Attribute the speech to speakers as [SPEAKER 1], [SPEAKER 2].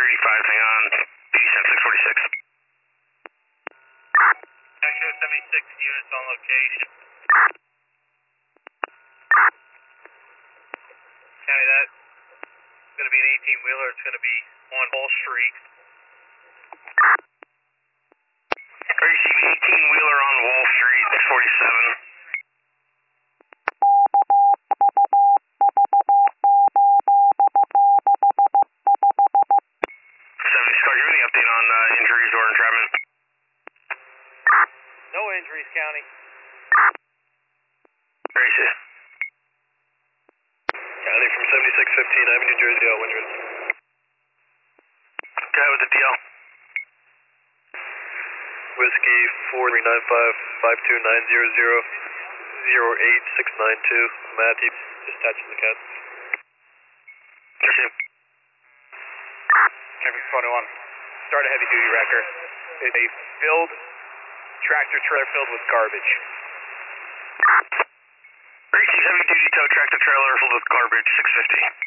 [SPEAKER 1] 35, hang on. BD 646.
[SPEAKER 2] I show 76 units on location. County, that's going to be an 18-wheeler. It's going to be on Wall Street.
[SPEAKER 1] Receive 18-wheeler on Wall Street, 647. Any update on injuries or entrapment?
[SPEAKER 2] No injuries, County.
[SPEAKER 1] Gracious.
[SPEAKER 3] County from 7615 Avenue, New Jersey, all winders.
[SPEAKER 1] Go ahead with the DL.
[SPEAKER 3] Whiskey 4395-52900-08692. Matthew, dispatching the cat.
[SPEAKER 1] Receive.
[SPEAKER 2] Traffic 21. Start a heavy duty wrecker. It's a filled tractor trailer filled with garbage.
[SPEAKER 1] Receive heavy duty tow tractor trailer filled with garbage, 650.